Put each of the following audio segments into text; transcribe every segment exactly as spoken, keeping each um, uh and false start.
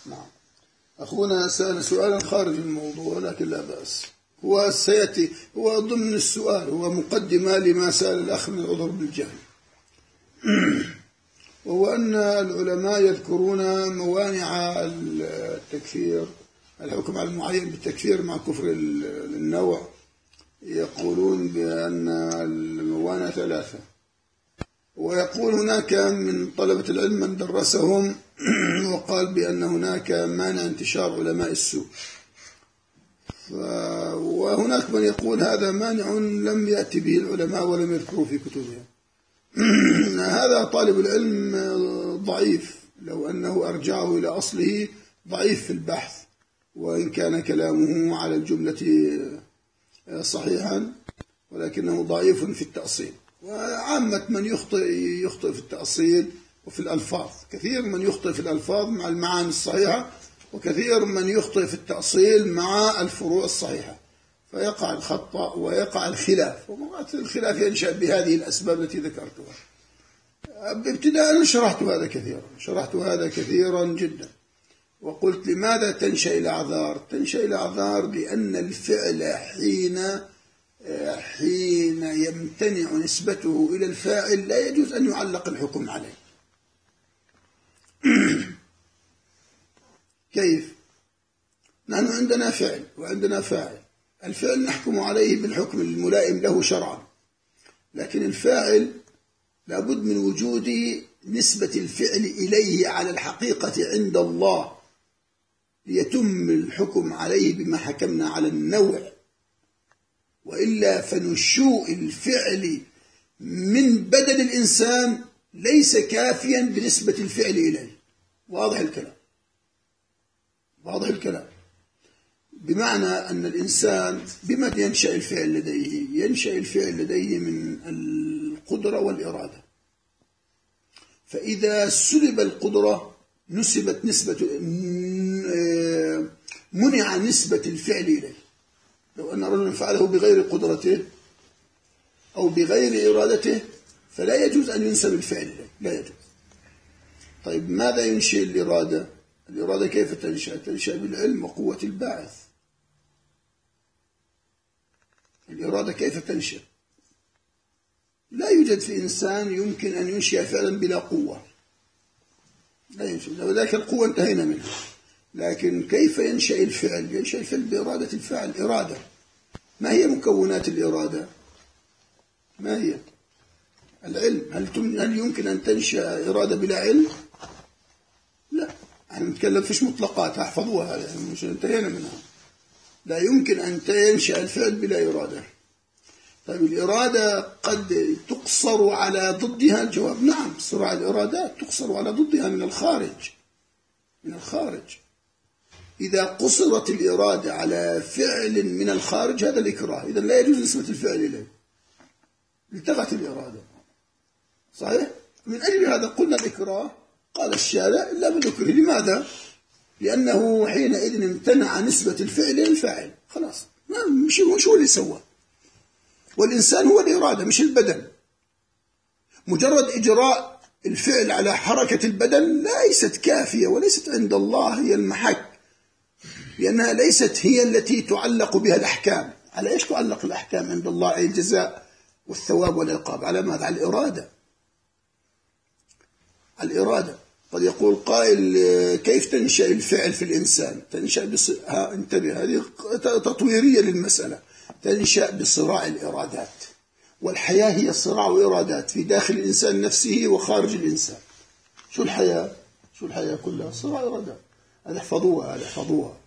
نعم. أخونا سأل سؤالا خارج الموضوع لكن لا بأس. هو سيأتي هو ضمن السؤال، هو مقدمة لما سأل الأخ من العذر بالجهل. وهو أن العلماء يذكرون موانع التكفير، الحكم على المعين بالتكفير مع كفر النوع. يقولون بأن الموانع ثلاثة، ويقول هناك من طلبة العلم من درسهم وقال بأن هناك مانع انتشار علماء السوء، وهناك من يقول هذا مانع لم يأتي به العلماء ولم يذكروا في كتبهم. هذا طالب العلم ضعيف، لو أنه أرجعه إلى أصله ضعيف في البحث، وإن كان كلامه على الجملة صحيحا ولكنه ضعيف في التأصيل. وعامة من يخطئ يخطئ في التأصيل وفي الألفاظ، كثير من يخطئ في الألفاظ مع المعاني الصحيحة، وكثير من يخطئ في التأصيل مع الفروع الصحيحة، فيقع الخطأ ويقع الخلاف. ومرات الخلاف ينشأ بهذه الأسباب التي ذكرتها. ابتداء شرحت هذا كثيرا شرحت هذا كثيرا جدا، وقلت لماذا تنشأ الأعذار؟ تنشأ الأعذار لأن الفعل حين حين يمتنع نسبته إلى الفاعل لا يجوز أن يعلق الحكم عليه. كيف؟ نحن عندنا فعل وعندنا فاعل. الفعل نحكم عليه بالحكم الملائم له شرعا، لكن الفاعل لابد من وجود نسبة الفعل إليه على الحقيقة عند الله ليتم الحكم عليه بما حكمنا على النوع، وإلا فنشوء الفعل من بدن الإنسان ليس كافيا بنسبة الفعل إليه. واضح الكلام؟ واضح الكلام. بمعنى أن الإنسان بما ينشأ الفعل لديه؟ ينشأ الفعل لديه من القدرة والإرادة، فإذا سلب القدرة نسبت نسبة منع نسبة الفعل إليه. لو أن رجل فعله بغير قدرته أو بغير إرادته فلا يجوز أن ينسب الفعل إليه، لا يجوز. طيب ماذا ينشئ الإرادة؟ الإرادة كيف تنشأ؟ تنشأ بالعلم وقوة الباعث. الإرادة كيف تنشأ؟ لا يوجد في إنسان يمكن أن ينشئ فعلا بلا قوة، لا ينشئ، وذلك القوة انتهينا منها. لكن كيف ينشأ الفعل؟ ينشأ الفعل بإرادة الفاعل. إرادة. ما هي مكونات الإرادة؟ ما هي؟ العلم. هل هل يمكن أن تنشأ إرادة بلا علم؟ لا. احنا نتكلم فيش مطلقات، احفظوها يعني مش انتهينا منها. لا يمكن أن ينشأ الفعل بلا إرادة. طيب الإرادة قد تقصر على ضدها؟ الجواب نعم، صراع الإرادات تقصر على ضدها من الخارج. من الخارج. إذا قصرت الإرادة على فعل من الخارج هذا الإكراه، إذا لا يجوز نسبة الفعل إليه، التغت الإرادة. صحيح؟ من أجل هذا قلنا الإكراه قال الشارع إلا بالذكر. لماذا؟ لأنه حينئذ امتنع نسبة الفعل للفاعل، خلاص مش مش هو اللي سوى. والإنسان هو الإرادة مش البدن. مجرد إجراء الفعل على حركة البدن ليست كافية، وليست عند الله هي المحك، لأنها ليست هي التي تعلق بها الأحكام. على إيش تعلق الأحكام عند الله؟ أي الجزاء والثواب والعقاب. على ماذا؟ على الإرادة. على الإرادة. قد يقول قائل كيف تنشأ الفعل في الإنسان؟ تنشأ بص... ها انتبه، هذه تطويرية للمسألة. تنشأ بصراع الإرادات، والحياة هي صراع وإرادات في داخل الإنسان نفسه وخارج الإنسان. شو الحياة؟ شو الحياة كلها؟ صراع إرادات. هذا احفظوها، هذا احفظوها.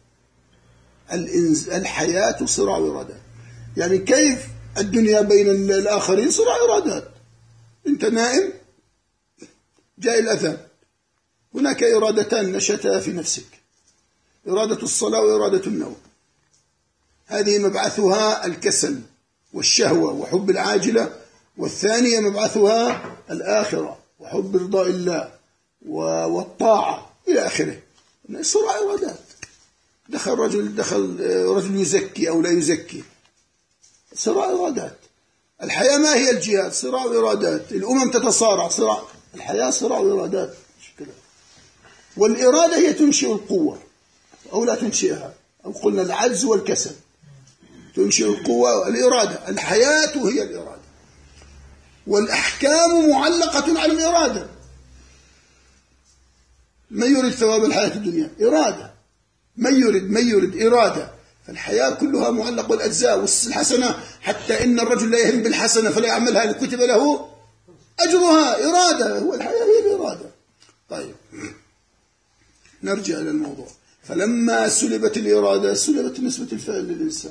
الحياة صراع إرادات. يعني كيف الدنيا بين الآخرين؟ صراع إرادات. أنت نائم جاء الأذان، هناك إرادتان نشتا في نفسك، إرادة الصلاة وإرادة النوم. هذه مبعثها الكسل والشهوة وحب العاجلة، والثانية مبعثها الآخرة وحب رضاء الله والطاعة إلى آخره. صراع إرادات. دخل رجل دخل رجل يزكي أو لا يزكي، صراع إرادات. الحياة ما هي الجهاد؟ صراع إرادات. الأمم تتصارع، صراع. الحياة صراع إرادات. والإرادة هي تنشئ القوة أو لا تنشئها، أو قلنا العجز والكسل. تنشئ القوة والإرادة، الحياة هي الإرادة، والأحكام معلقة على الإرادة. من يريد ثواب الحياة الدنيا؟ إرادة. من يريد من يريد إرادة. فالحياة كلها معلقة بالأجزاء والحسنة، حتى إن الرجل لا يهم بالحسنة فلا يعملها كتب له أجرها. إرادة، هو الحياة هي الإرادة. طيب نرجع إلى الموضوع. فلما سلبت الإرادة سلبت نسبة الفعل للإنسان.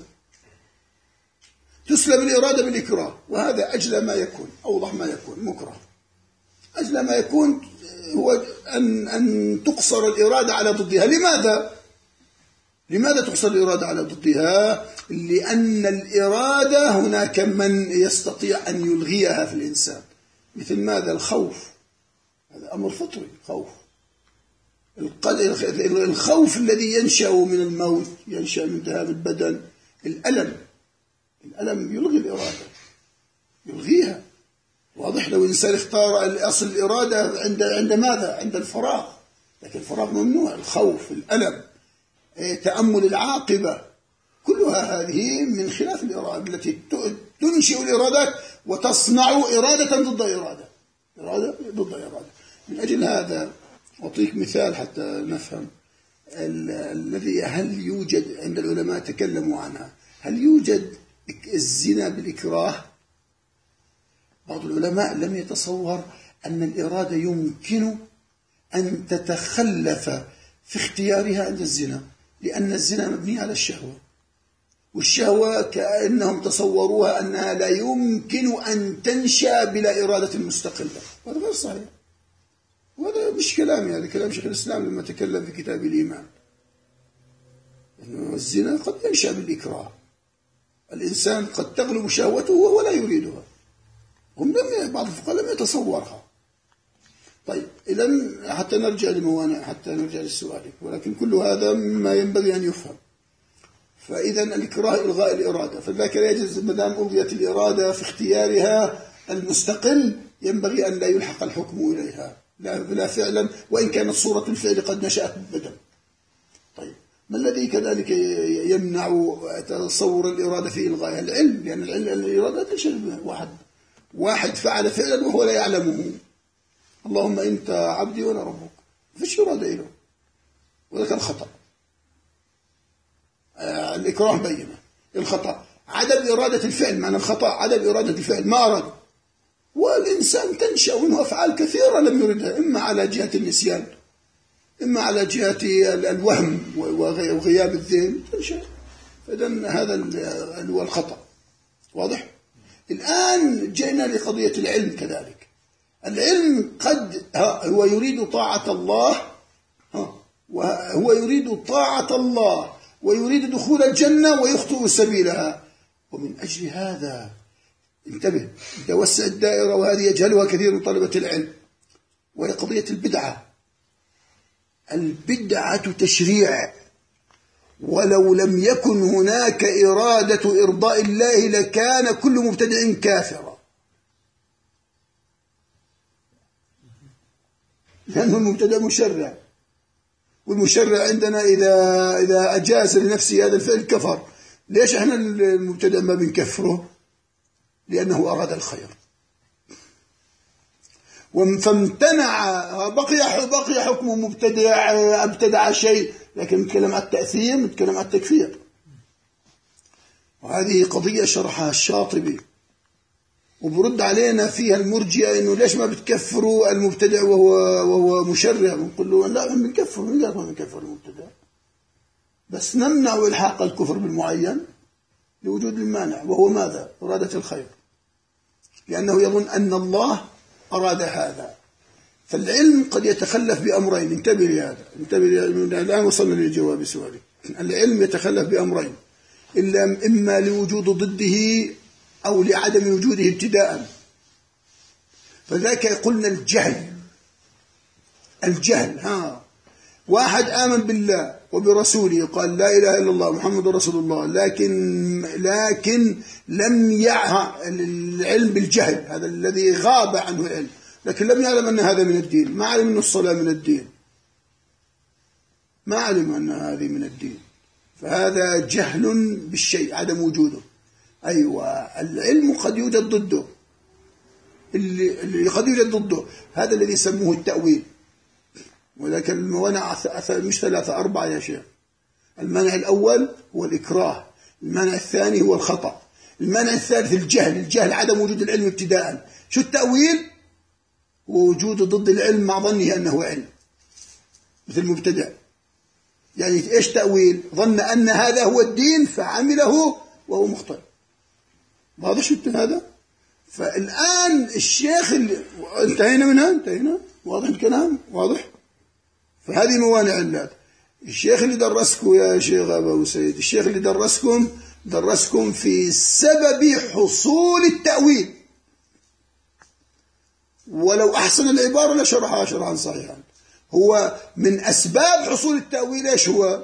تسلب الإرادة بالإكراه، وهذا أجل ما يكون، أوضح ما يكون، مكره. أجل ما يكون هو أن أن تقصر الإرادة على ضدها. لماذا؟ لماذا تقصر الإرادة على ضدها؟ لأن الإرادة هناك من يستطيع أن يلغيها في الإنسان. مثل ماذا؟ الخوف. هذا أمر فطري، خوف. الخوف الذي ينشأ من الموت، ينشأ من ذهاب البدن. الألم، الألم يلغي الإرادة، يلغيها. واضح؟ لو الإنسان اختار أصل الإرادة عند عند ماذا؟ عند الفراغ، لكن الفراغ ممنوع. الخوف، الألم، تأمل العاقبة، كلها هذه من خلاف الإرادة التي تنشئ الإرادات وتصنع إرادة ضد إرادة، إرادة ضد إرادة. من أجل هذا أعطيك مثال حتى نفهم الذي هل يوجد عند العلماء تكلموا عنها، هل يوجد الزنا بالإكراه؟ بعض العلماء لم يتصور أن الإرادة يمكن أن تتخلف في اختيارها عند الزنا، لأن الزنا مبني على الشهوة، والشهوة كأنهم تصوروها أنها لا يمكن أن تنشأ بلا إرادة مستقلة، وهذا غير صحيح. وهذا مش كلامي، هذا كلام شيخ الإسلام لما تكلم في كتاب الإيمان، أنه الزنا قد ينشأ بالإكراه. الإنسان قد تغلب شهوته ولا يريدها، هم لم بعض الفقهاء لم يتصورها. طيب إذن حتى نرجع لموانع، حتى نرجع للسؤال، ولكن كل هذا ما ينبغي أن يفهم. فإذا الإكراه إلغاء الإرادة، فذاك لا يجوز ما دام ألغيت الإرادة في اختيارها المستقل، ينبغي أن لا يلحق الحكم إليها، لا, لا فعلا، وإن كانت صورة الفعل قد نشأت بالبدن. طيب ما الذي كذلك يمنع تصور الإرادة في إلغائها؟ العلم، لأن العلم الإرادة تنشأ. واحد واحد فعل فعلا وهو لا يعلمه، اللهم أنت عبدي وأنا ربك، فيش إرادة له، وذلك الخطأ. آه الإكراه بينه. الخطأ عدم إرادة الفعل، معنى الخطأ عدم إرادة الفعل، ما أراد. والإنسان تنشأ منه أفعال كثيرة لم يردها، إما على جهة النسيان، إما على جهة الوهم وغياب الذهن تنشأ. فإذن هذا هو الخطأ. واضح؟ الآن جئنا لقضية العلم كذلك. العلم قد هو يريد طاعة الله، وهو يريد طاعة الله ويريد دخول الجنة ويخطئ سبيلها، ومن أجل هذا انتبه، توسع الدائرة، وهذه يجهلها كثير من طلبة العلم، وهي قضية البدعة. البدعة تشريع، ولو لم يكن هناك إرادة إرضاء الله لكان كل مبتدع كافرا، لأنه المبتدع مشرع، والمشرع عندنا إذا إذا أجاز لنفسه هذا الفعل كفر. ليش احنا المبتدع ما بنكفره؟ لأنه أراد الخير فامتنع، بقي بقي حكم مبتدع، ابتدع شيء، لكن نتكلم عن التأثير، نتكلم عن التكفير. وهذه قضية شرحها الشاطبي، وبرد علينا فيها المرجئة إنه ليش ما بتكفروا المبتدع وهو وهو مشرع؟ بنقول له لا، من بنكفر، من قال ما بنكفر المبتدع، بس نمنع إلحاق الكفر بالمعين لوجود المانع، وهو ماذا؟ إرادة الخير، لأنه يظن أن الله أراد هذا. فالعلم قد يتخلف بأمرين، انتبه لهذا، انتبه لهذا. الآن وصلنا للجواب سؤالي. العلم يتخلف بأمرين، إلا إما لوجود ضده أو لعدم وجوده ابتداء. فذاك قلنا الجهل، الجهل ها واحد آمن بالله وبرسوله، قال لا إله إلا الله محمد رسول الله، لكن لكن لم يعها العلم بالجهل، هذا الذي غاب عنه العلم، لكن لم يعلم أن هذا من الدين، ما علم أن الصلاة من الدين، ما علم أن هذه من الدين، فهذا جهل بالشيء، عدم وجوده. أيوة، العلم قد يوجد ضده، اللي, اللي قد يوجد ضده هذا الذي يسموه التأويل. ولكن الموانع مش ثلاثة أربعة يا شيخ. المانع الأول هو الإكراه، المانع الثاني هو الخطأ، المانع الثالث الجهل. الجهل عدم وجود العلم ابتداء. شو التأويل؟ هو وجوده ضد العلم مع ظنه أنه علم، مثل المبتدع. يعني إيش تأويل؟ ظن أن هذا هو الدين فعمله وهو مخطئ. واضح شو هذا؟ فالآن الشيخ اللي انتهينا منها، انتهينا، واضح الكلام؟ واضح؟ فهذه موانع اللات. الشيخ اللي درسكم يا شيخ أبو سيد، الشيخ اللي درسكم درسكم في سبب حصول التأويل، ولو أحسن العبارة لشرحها شرحا صحيحا. هو من أسباب حصول التأويل إيش هو؟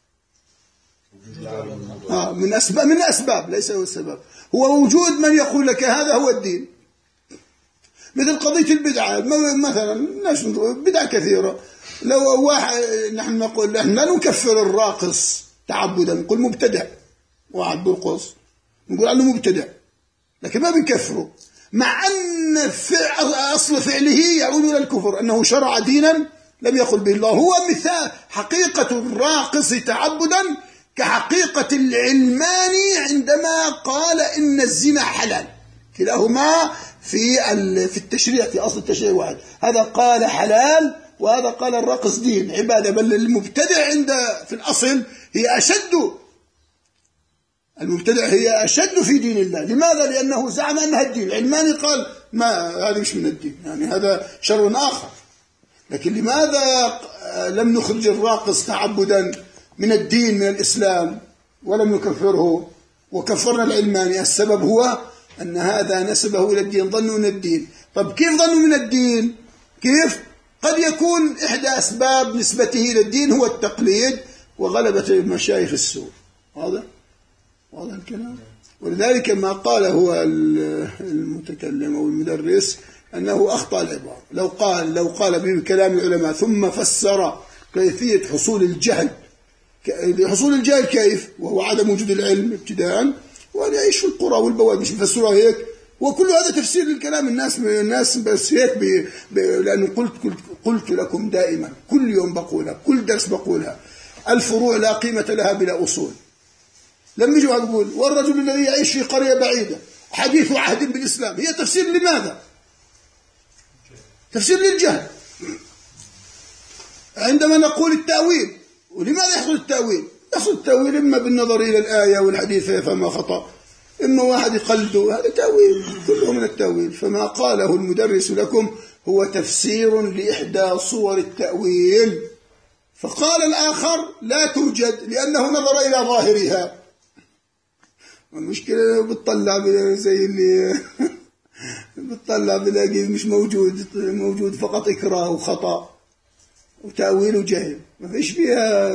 آه من أسباب، من أسباب ليس هو السبب، هو وجود من يقول لك هذا هو الدين. مثل قضية البدعة مثلا، بدعة كثيرة. لو واحد نحن نقول نحن لا نكفر الراقص تعبدا، نقول مبتدع، واحد برقص نقول عنه مبتدع، لكن ما بنكفره، مع أن فعل أصل فعله يعود إلى الكفر، أنه شرع دينا لم يقل به الله. هو مثال حقيقة الراقص تعبدا كحقيقة العلماني عندما قال إن الزنا حلال، كلاهما في في التشريع، في أصل التشريع واحد. هذا قال حلال وهذا قال الرقص دين عبادة. بل المبتدع عند في الأصل هي أشد، المبتدع هي أشد في دين الله. لماذا؟ لأنه زعم أنها الدين. العلماني قال ما هذا مش من الدين، يعني هذا شر آخر. لكن لماذا لم نخرج الراقص تعبدا من الدين، من الإسلام، ولم نكفره وكفرنا العلماني؟ السبب هو أن هذا نسبه إلى الدين، ظنوا من الدين. طب كيف ظنوا من الدين؟ كيف؟ قد يكون إحدى أسباب نسبته إلى الدين هو التقليد وغلبة المشايخ السوء. واضح؟ واضح الكلام؟ ولذلك ما قال هو المتكلم أو المدرس أنه أخطأ العبارة. لو قال لو قال بكلام العلماء ثم فسر كيفية حصول الجهل، حصول الجهل كيف؟ وهو عدم وجود العلم ابتداء، وأن يعيش في القرى والبوادي، مش يفسرها هيك. وكل هذا تفسير للكلام. الناس الناس بس هيك بي بي لأنه قلت, قلت قلت لكم دائما، كل يوم بقولها، كل درس بقولها، الفروع لا قيمة لها بلا أصول. لما يجوا يقول والرجل الذي يعيش في قرية بعيدة حديث عهد بالإسلام، هي تفسير لماذا؟ تفسير للجهل. عندما نقول التأويل، ولماذا يحصل التأويل؟ يحصل التأويل إما بالنظر إلى الآية والحديث فيفهم خطأ، إما واحد يقلده، هذا تأويل، كله من التأويل. فما قاله المدرس لكم هو تفسير لإحدى صور التأويل. فقال الآخر لا توجد لأنه نظر إلى ظاهرها. المشكلة بتطلع زي اللي بتطلع بلاقي مش موجود، موجود فقط إكراه وخطأ وتأويل وجهل، ما فيش فيها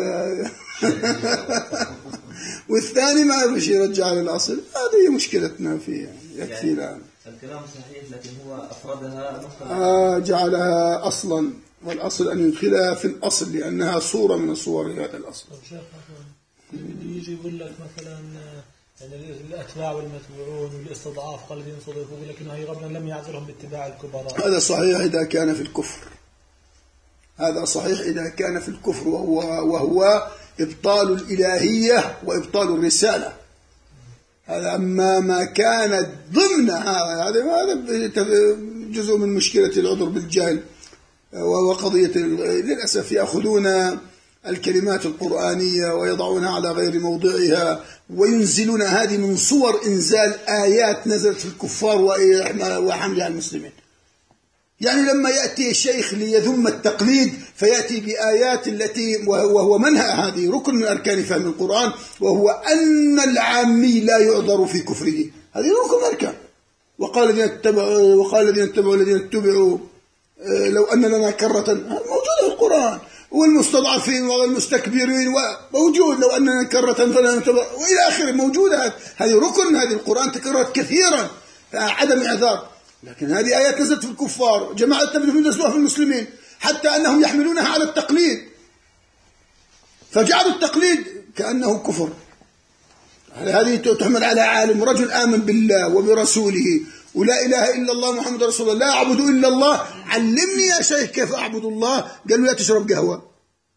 والثاني ما فيش يرجع للأصل. هذه مشكلتنا فيها. يكفي الآن الكلام صحيح، لكن هو أفردها آه جعلها أصلا، والأصل أن يدخلها في الأصل لأنها صورة من صور هذا الأصل. يجي يقول لك مثلا يعني الأتباع والمتبوعون والاستضعاف قال الذين صدقوا، لكن هي ربنا لم يعذرهم باتباع الكبراء. هذا صحيح إذا كان في الكفر، هذا صحيح إذا كان في الكفر، وهو, وهو إبطال الإلهية وإبطال الرسالة. هذا أما ما كانت ضمن هذا هذا جزء من مشكلة العذر بالجهل، وهو قضية للأسف يأخذون الكلمات القرآنية ويضعونها على غير موضعها، وينزلون هذه من صور إنزال آيات نزلت في الكفار وحملها المسلمين. يعني لما يأتي الشيخ ليذم التقليد فيأتي بآيات التي وهو منها، هذه ركن من أركان فهم القرآن، وهو أن العامي لا يعذر في كفره، هذه ركن من أركان. وقال الذين اتبعوا وقال الذين اتبعوا الذين اتبعوا لو أن لنا كرة، موجودة في القرآن. والمستضعفين والمستكبرين موجود، لو أننا كرة فلا نتبع، وإلى آخره موجودة. هذه ركن، هذه القرآن تكررت كثيرا، عدم إعذار. لكن هذه آيات نزلت في الكفار، جماعة التبليغ نزلوها في المسلمين، حتى أنهم يحملونها على التقليد. فجعلوا التقليد كأنه كفر. هذه تحمل على عالم رجل آمن بالله وبرسوله ولا إله إلا الله محمد رسول الله لا أعبد إلا الله، علمني يا شيخ كيف أعبد الله. قالوا لا تشرب قهوة،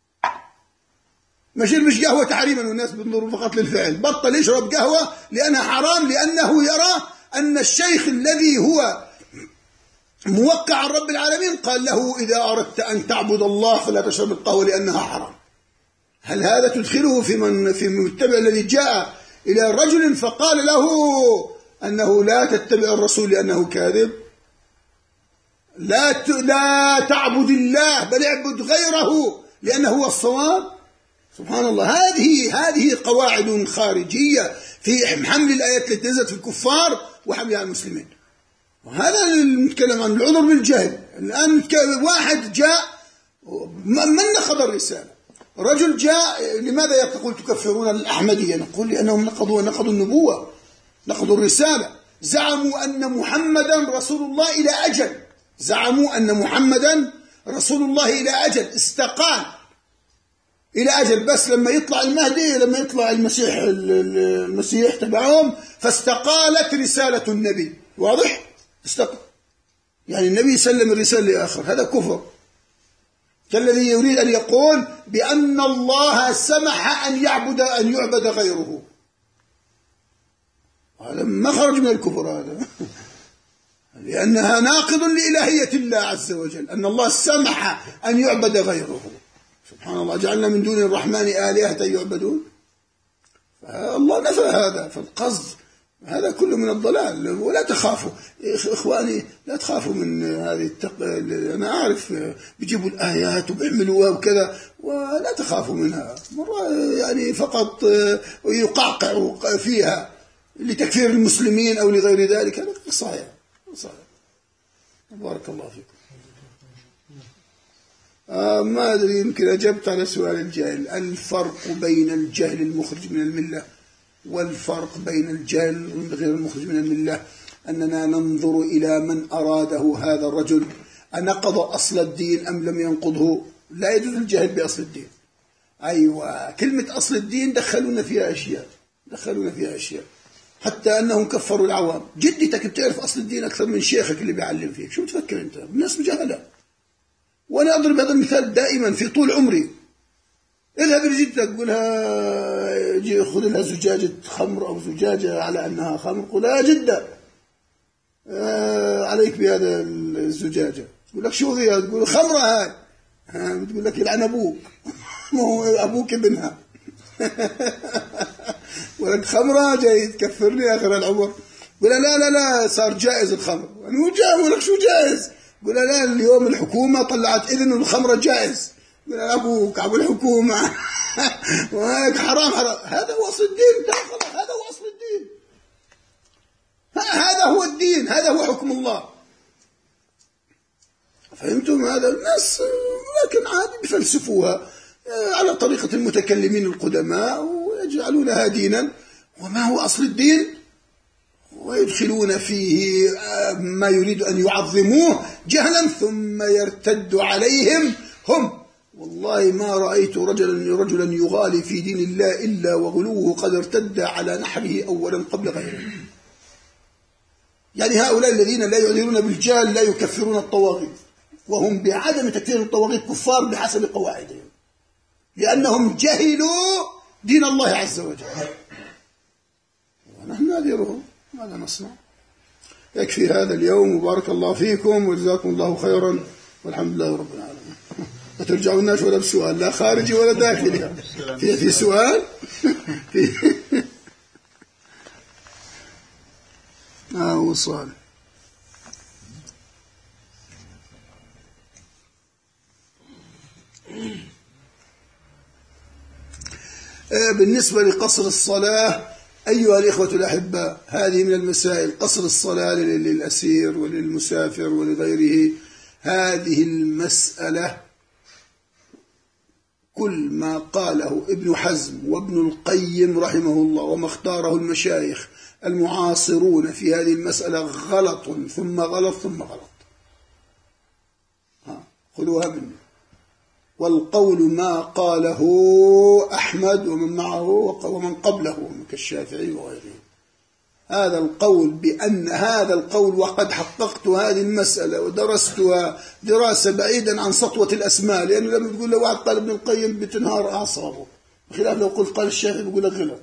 مش مش قهوة تحريما والناس بتنظروا فقط للفعل، بطل يشرب قهوة لأنها حرام، لأنه يرى أن الشيخ الذي هو موقع عن رب العالمين قال له إذا أردت أن تعبد الله فلا تشرب القهوة لأنها حرام. هل هذا تدخله في من في المتبع الذي جاء إلى رجل فقال له أنه لا تتبع الرسول لأنه كاذب؟ لا لا تعبد الله بل اعبد غيره لأنه هو الصواب. سبحان الله. هذه هذه قواعد خارجية في حمل الآيات التي نزلت في الكفار وحملها على المسلمين. وهذا نتكلم عن العذر بالجهل. الآن واحد جاء من نقض الرسالة، رجل جاء لماذا تقول تكفرون الأحمدية؟ نقول لأنهم نقضوا نقضوا النبوة، نقضوا الرسالة. زعموا أن محمدا رسول الله إلى أجل، زعموا أن محمدا رسول الله إلى أجل، استقال إلى أجل، بس لما يطلع المهدي لما يطلع المسيح المسيح تبعهم فاستقالت رسالة النبي. واضح؟ استقال يعني النبي سلم الرسالة لآخر، هذا كفر. كالذي يريد أن يقول بأن الله سمح أن يعبد أن يعبد غيره، هذا ما خرج من الكفر هذا لأنها ناقض لإلهية الله عز وجل، أن الله سمح أن يعبد غيره. سبحان الله، جعلنا من دون الرحمن آلهة يعبدون. الله نفى هذا، فالقصد هذا كله من الضلال. ولا تخافوا إخواني، لا تخافوا من هذه التق... أنا أعرف بيجيبوا الآيات وبيعملوها وكذا، ولا تخافوا منها. مرة يعني فقط يقعقعوا فيها لتكفير المسلمين أو لغير ذلك، هذا صحيح صحيح. بارك الله فيكم. آه ما أدري، يمكن أجبت على سؤال الجاهل. الفرق بين الجهل المخرج من الملة والفرق بين الجهل غير المخرج من الملة أننا ننظر إلى من أراده هذا الرجل، أنقض أصل الدين أم لم ينقضه. لا يجوز الجهل بأصل الدين. أيوة، كلمة أصل الدين دخلونا فيها أشياء، دخلونا فيها أشياء حتى أنهم كفروا العوام. جدتك بتعرف أصل الدين أكثر من شيخك اللي بيعلم فيك، شو بتفكر أنت؟ الناس مجهلة. وأنا أضرب هذا المثال دائما في طول عمري. اذهب لجدتك قولها جي خذ لها زجاجة خمر أو زجاجة على أنها خمر، قولها يا جدة آه عليك بهذا الزجاجة. تقول لك شو هي؟ تقول خمرة هاي. بتقول لك يلعن أبوك ما هو أبوك ابنها ولك خمرة جاي تكفرني آخر العمر. قول لا لا لا صار جائز الخمر. يعني هو جائز، ولك شو جائز؟ قول لا اليوم الحكومة طلعت إذن الخمرة جائز. قول أبوك أبو الحكومة وهيك حرام حرام. هذا هو أصل الدين، هذا هو أصل الدين، هذا هو الدين، هذا هو حكم الله. فهمتم هذا؟ الناس لكن عادي بيفلسفوها على طريقة المتكلمين القدماء ويجعلونها دينا. وما هو أصل الدين؟ ويدخلون فيه ما يريد أن يعظموه جهلا ثم يرتد عليهم هم. والله ما رأيت رجلا رجلا يغالي في دين الله إلا وغلوه قد ارتد على نحره أولا قبل غيره. يعني هؤلاء الذين لا يعذرون بالجهل لا يكفرون الطواغيت، وهم بعدم تكفير الطواغيت كفار بحسب قواعدهم، لأنهم جهلوا دين الله عز وجل. ونحن نعذرهم، ماذا نصنع؟ يكفي هذا اليوم، وبارك الله فيكم وجزاكم الله خيرا، والحمد لله رب العالمين. لا ترجعوناش ولا بسؤال، لا خارجي ولا داخلي. في في سؤال في آه وصال. بالنسبة لقصر الصلاة أيها الإخوة الأحباء، هذه من المسائل. قصر الصلاة للأسير وللمسافر ولغيره، هذه المسألة كل ما قاله ابن حزم وابن القيم رحمه الله وما اختاره المشايخ المعاصرون في هذه المسألة غلط ثم غلط ثم غلط. ها خذوها مني. والقول ما قاله أحمد ومن معه ومن قبله كالشافعي وغيره. هذا القول بأن هذا القول، وقد حققت هذه المسألة ودرستها دراسة بعيدا عن سطوة الأسماء، لأنه لما بيقول له واحد قال ابن القيم بتنهار أعصابه، بخلاف لو قلت قال الشافعي بيقول لك غلط.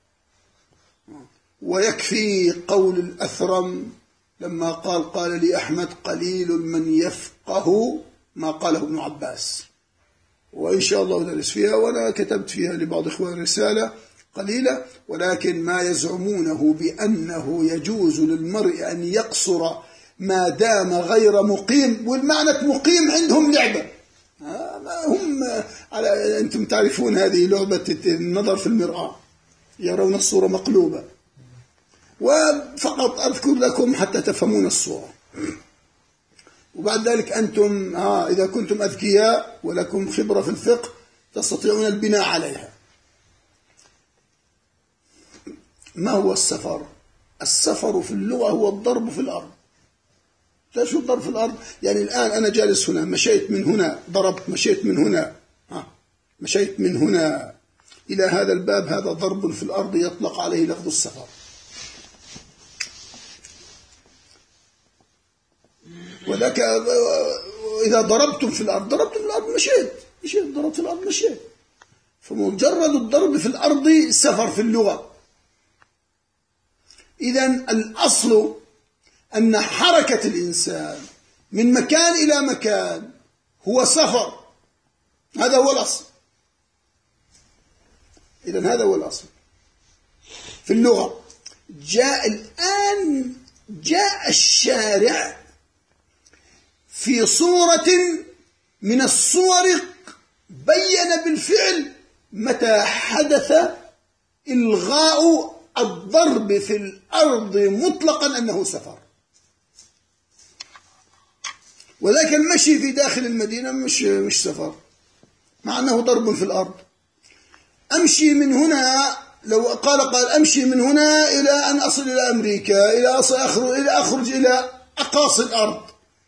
ويكفي قول الأثرم لما قال قال لي أحمد قليل من يفقه ما قاله ابن عباس، وإن شاء الله ندرس فيها، وأنا كتبت فيها لبعض إخوان رسالة قليلة. ولكن ما يزعمونه بأنه يجوز للمرء أن يقصر ما دام غير مقيم، والمعنى مقيم عندهم لعبة، هم على أنتم تعرفون هذه لعبة النظر في المرآة، يرون الصورة مقلوبة، وفقط أذكر لكم حتى تفهمون الصورة، وبعد ذلك أنتم آه إذا كنتم أذكياء ولكم خبرة في الفقه تستطيعون البناء عليها. ما هو السفر؟ السفر في اللغة هو الضرب في الأرض. شو الضرب في الأرض؟ يعني الآن أنا جالس هنا، مشيت من هنا، ضربت، مشيت من هنا، آه مشيت من هنا إلى هذا الباب، هذا ضرب في الأرض يطلق عليه لفظ السفر. وذاك إذا ضربتم في الأرض، ضربتم في الأرض مشيت، مشيت ضربت في الأرض مشيت. فمجرد الضرب في الأرض سفر في اللغة. إذن الأصل أن حركة الإنسان من مكان إلى مكان هو سفر، هذا هو الأصل. إذن هذا هو الأصل في اللغة. جاء الآن جاء الشارع في صورة من الصور بين بالفعل متى حدث إلغاء الضرب في الأرض مطلقا أنه سفر. وذلك المشي في داخل المدينة مش مش سفر، مع أنه ضرب في الأرض. أمشي من هنا، لو قال قال أمشي من هنا إلى أن أصل إلى أمريكا، إلى أخرج إلى أخرج إلى أقاصي الأرض.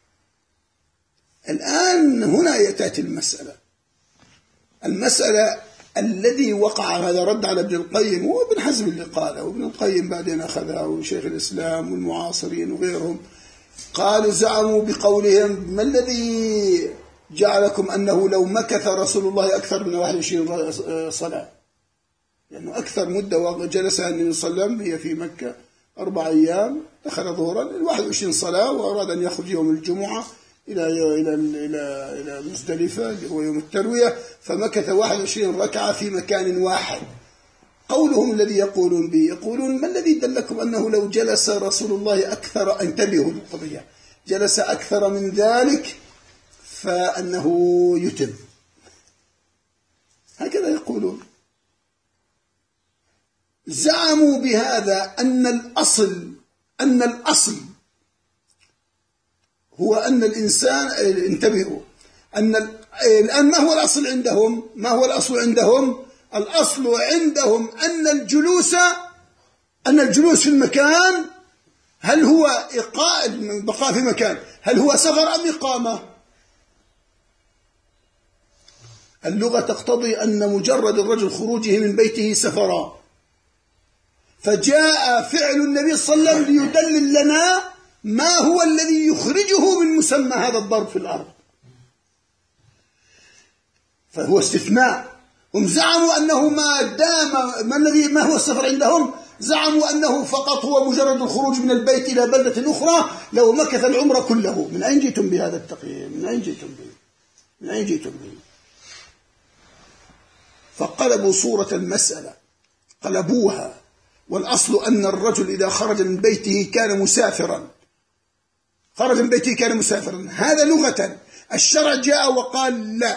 الآن هنا تأتي المسألة المسألة الذي وقع هذا رد على ابن القيم وابن حزم اللي قاله، وابن القيم بعدين أخذها وشيخ الإسلام والمعاصرين وغيرهم، قالوا زعموا بقولهم ما الذي جعلكم أنه لو مكث رسول الله أكثر من واحد وعشرين صلاة، لأنه يعني أكثر مدة جلسها النبي صلى الله عليه وسلم هي في مكة أربع أيام، دخل ظهرا الواحد وعشرين صلاة، وأراد أن يخرج يوم الجمعة إلى إلى إلى إلى مزدلفة اللي هو يوم التروية، فمكث واحد وعشرين ركعة في مكان واحد. قولهم الذي يقولون به، يقولون ما الذي دلكم أنه لو جلس رسول الله أكثر، انتبهوا للقضية، جلس أكثر من ذلك فأنه يتم. هكذا يقولون. زعموا بهذا أن الأصل أن الأصل هو أن الإنسان، انتبهوا، أن الآن ما هو الأصل عندهم؟ ما هو الأصل عندهم؟ الأصل عندهم أن الجلوس أن الجلوس في المكان، هل هو إقاء بقاء في مكان، هل هو سفر أم إقامة؟ اللغة تقتضي أن مجرد الرجل خروجه من بيته سفرا، فجاء فعل النبي صلى الله عليه وسلم ليدلل لنا ما هو الذي يخرجه من مسمى هذا الضرب في الأرض، فهو استثناء. هم زعموا أنه ما دام ما الذي ما هو السفر عندهم، زعموا أنه فقط هو مجرد الخروج من البيت إلى بلدة أخرى لو مكث العمر كله. من أين جئتم بهذا التقييم؟ من أين جئتم به؟ من أين جئتم به؟ فقلبوا صورة المسألة، قلبوها. والأصل أن الرجل إذا خرج من بيته كان مسافرا، خرج من بيته كان مسافرا، هذا لغة. الشرع جاء وقال لا،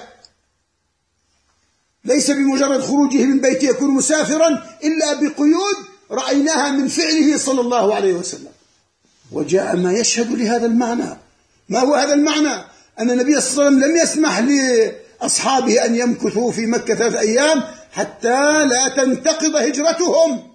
ليس بمجرد خروجه من بيته يكون مسافرا إلا بقيود رأيناها من فعله صلى الله عليه وسلم. وجاء ما يشهد لهذا المعنى. ما هو هذا المعنى؟ أن النبي صلى الله عليه وسلم لم يسمح لأصحابه أن يمكثوا في مكة ثلاثة أيام حتى لا تنتقض هجرتهم،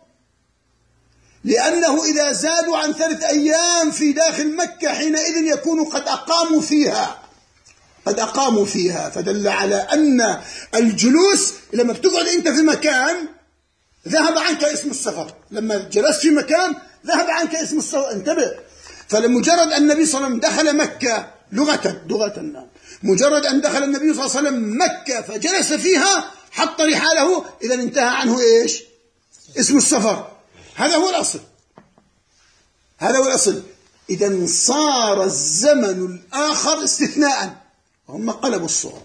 لأنه إذا زادوا عن ثلاثة أيام في داخل مكة حينئذ يكونوا قد أقاموا فيها، قد أقاموا فيها، فدل على أن الجلوس لما بتقعد أنت في مكان ذهب عنك اسم السفر، لما جلست في مكان ذهب عنك اسم السفر، انتبه. فلمجرد أن النبي صلى الله عليه وسلم دخل مكة لغة لغة مجرد أن دخل النبي صلى الله عليه وسلم مكة فجلس فيها حط رحاله، إذا انتهى عنه إيش؟ اسم السفر. هذا هو الأصل، هذا هو الأصل. إذا صار الزمن الآخر استثناء، هم قلبوا الصور.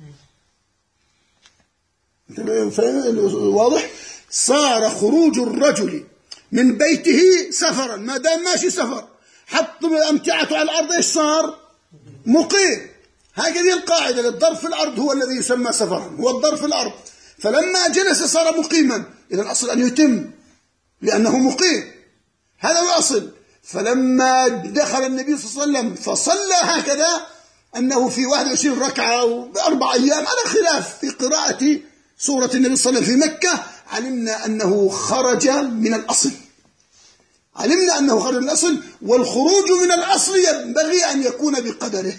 واضح؟ صار خروج الرجل من بيته سفرا، ما دام ماشي سفر حط أمتعته على الأرض إيش صار؟ مقيم. هكذه القاعدة، الضرب في الأرض هو الذي يسمى سفرا، هو الضرب في الأرض. فلما جلس صار مقيما، إذا الأصل أن يتم لأنه مقيم، هذا هو الأصل. فلما دخل النبي صلى الله عليه وسلم فصلى هكذا أنه في واحد وعشرين ركعة بأربع أيام على خلاف في قراءة سورة النبي صلى الله عليه وسلم في مكة، علمنا أنه خرج من الأصل، علمنا أنه خرج من الأصل. والخروج من الأصل ينبغي أن يكون بقدره،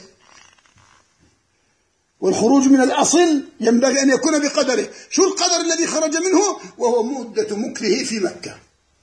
والخروج من الأصل ينبغي أن يكون بقدره. شو القدر الذي خرج منه؟ وهو مدة مكثه في مكة.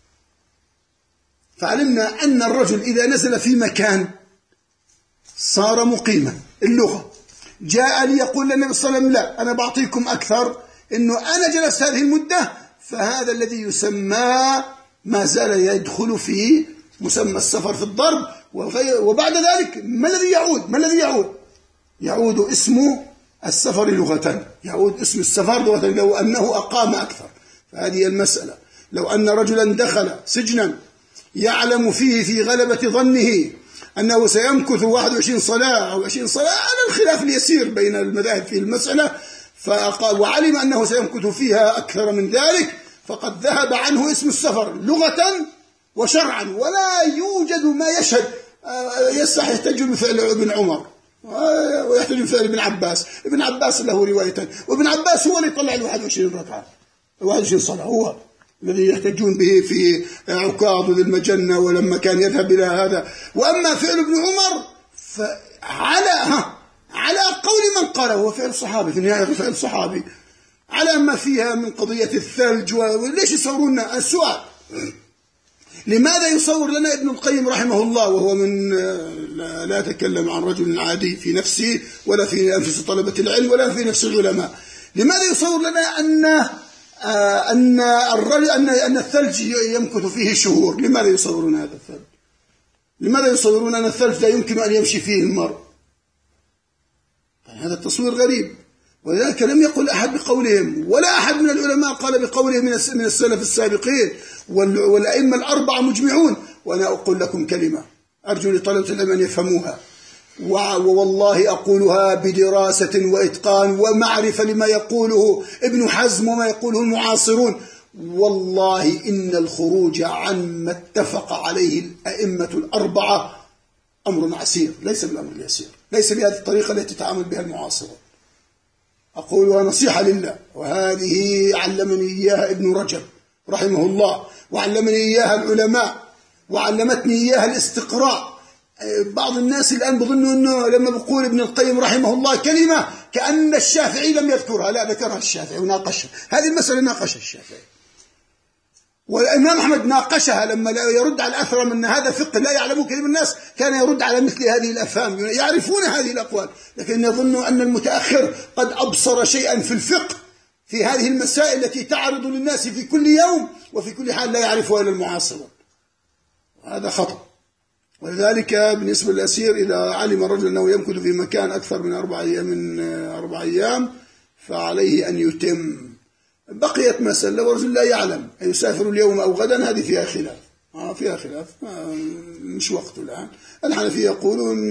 فعلمنا أن الرجل إذا نزل في مكان صار مقيما. اللغة جاء ليقول للنبي صلى الله عليه وسلم لا أنا بعطيكم أكثر، إنه أنا جلست هذه المدة، فهذا الذي يسمى ما زال يدخل في مسمى السفر في الضرب. وبعد ذلك ما الذي يعود؟ ما الذي يعود؟ يعود اسم السفر لغة، يعود اسم السفر لغة لو أنه أقام أكثر. فهذه المسألة. لو أن رجلا دخل سجنا يعلم فيه في غلبة ظنه أنه سيمكث واحد وعشرين صلاة أو عشرين صلاة على الخلاف اليسير بين المذاهب في المسألة، فقال وعلم أنه سيمكث فيها أكثر من ذلك، فقد ذهب عنه اسم السفر لغة وشرعا، ولا يوجد ما يشهد. يصح يحتج بفعل ابن عمر ويحتج بفعل ابن عباس، ابن عباس له رواية، وابن عباس هو اللي طلع له واحد وعشرين ركعة واحد وعشرين صلاة، هو الذي يحتجون به في عكاظ ذي المجنة ولما كان يذهب إلى هذا. وأما فعل ابن عمر فعلى ها على قول من قاله، هو فعل صحابي في النهاية، فعل صحابي على ما فيها من قضية الثلج. وليش يصورون لنا السؤال؟ لماذا يصور لنا ابن القيم رحمه الله وهو من لا يتكلم عن رجل عادي في نفسه ولا في أنفس طلبة العلم ولا في نفس العلماء، لماذا يصور لنا أن أن الرجل أن أن الثلج يمكث فيه شهور؟ لماذا يصورون هذا الثلج؟ لماذا يصورون أن الثلج لا يمكن أن يمشي فيه المرء؟ هذا التصوير غريب. ولذلك لم يقل أحد بقولهم، ولا أحد من العلماء قال بقولهم من السلف السابقين، والأئمة الأربعة مجمعون. وأنا أقول لكم كلمة أرجو لطلبة العلم أن يفهموها، ووالله أقولها بدراسة وإتقان ومعرفة لما يقوله ابن حزم وما يقوله المعاصرون. والله إن الخروج عما اتفق عليه الأئمة الأربعة أمر عسير، ليس بالأمر اليسير، ليس بهذه الطريقة التي تتعامل بها المعاصرون. أقولها نصيحة لله، وهذه علمني إياها ابن رجب رحمه الله، وعلمني إياها العلماء، وعلمتني إياها الاستقراء. بعض الناس الآن بظنوا أنه لما بقول ابن القيم رحمه الله كلمة كأن الشافعي لم يذكرها، لا، ذكرها الشافعي وناقشها. هذه المسألة ناقشها الشافعي، والإمام أحمد ناقشها لما يرد على الأثرم أن هذا فقه لا يعلمه كثير من الناس، كان يرد على مثل هذه الأفهام، يعرفون هذه الأقوال، لكن يظنوا أن المتأخر قد أبصر شيئا في الفقه في هذه المسائل التي تعرض للناس في كل يوم وفي كل حال لا يعرفها إلا المعاصرون. هذا خطأ. ولذلك بالنسبة للأسير إذا علم الرجل أنه يمكث في مكان أكثر من أربع أيام من أربع أيام فعليه أن يتم. بقيت مسألة ورجل لا يعلم يسافر اليوم أو غدا، هذه فيها خلاف، آه فيها خلاف، آه مش وقته الآن. الحنفية يقولون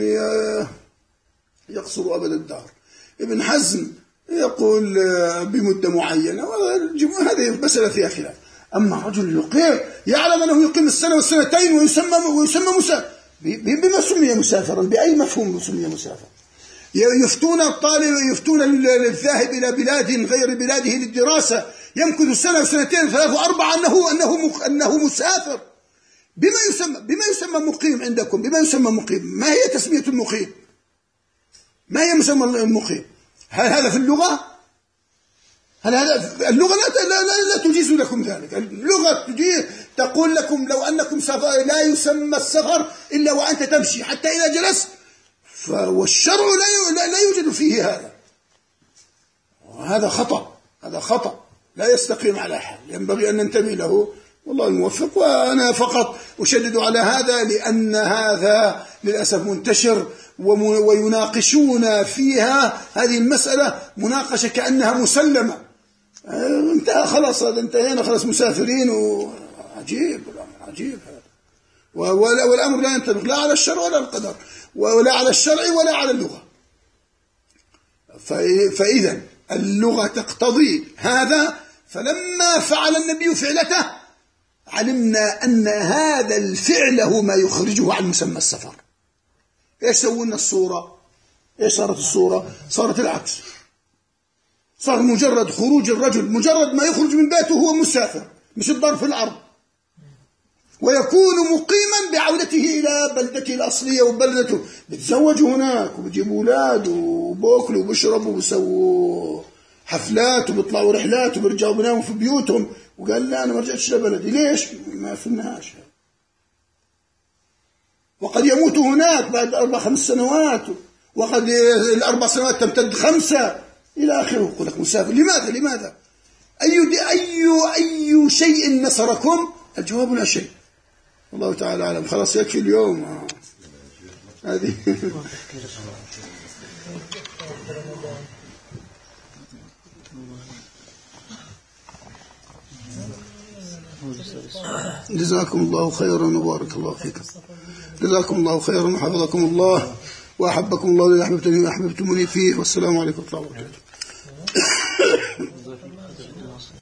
يقصر أبد الدهر، ابن حزم يقول بمدة معينة، هذه مسألة فيها خلاف. أما رجل يقيم يعلم أنه يقيم السنة والسنتين ويسمى ويسمى مسافر، بما سمي مسافرا؟ بأي مفهوم سمي مسافر؟ يفتون الطالب، يفتون الذاهب إلى بلاد غير بلاده للدراسة يمكث سنة وسنتين ثلاث وأربعة أنه أنه أنه مسافر. بما يسمى بما يسمى مقيم عندكم؟ بما يسمى مقيم؟ ما هي تسمية المقيم؟ ما هي مسمى المقيم؟ هل هذا في اللغة؟ هل هذا اللغة لا لا لا, لا تجيز لكم ذلك. اللغة تجيز تقول لكم لو أنكم سفر لا يسمى السفر إلا وأنت تمشي حتى إذا جلست، والشرع لا لا يوجد فيه هذا. وهذا خطأ، هذا خطأ لا يستقيم على حال، ينبغي أن ننتبه له. والله الموفق. وأنا فقط أشدد على هذا لأن هذا للأسف منتشر، ويناقشون فيها هذه المسألة مناقشة كأنها مسلمة. انتهى خلاص، هذا انتهينا خلاص مسافرين. وعجيب الأمر، عجيب هذا. والأمر لا ينطبق لا على الشرع ولا القدر، ولا على الشرع ولا على اللغة. فإذا اللغة تقتضي هذا، فلما فعل النبي فعلته علمنا أن هذا الفعل هو ما يخرجه عن مسمى السفر. إيش سوينا الصورة؟ إيش صارت الصورة؟ صارت العكس. صار مجرد خروج الرجل، مجرد ما يخرج من بيته هو مسافر، مش الضرب في الأرض، ويكون مقيما بعودته إلى بلدته الأصلية وبلدته. بتزوجوا هناك وبيجيبوا أولاد وبأكلوا وبيشربوا وبيسووا حفلات وبيطلعوا رحلات وبيرجعوا بيناموا في بيوتهم. وقال لا أنا ما رجعتش لبلدي. ليش؟ ما فهمناش. وقد يموت هناك بعد أربع خمس سنوات، وقد الأربع سنوات تمتد خمسة إلى آخره. يقول لك مسافر. لماذا؟ لماذا؟ أي أي أي شيء نصركم؟ الجواب لا شيء. الله تعالى أعلم. خلاص يكفي اليوم. آه. هذه جزاكم الله خيرا وبارك الله فيكم. جزاكم الله خيرا وحفظكم الله وأحبكم الله الذي أحببتني وأحببتموني فيه. والسلام عليكم ورحمة الله وبركاته.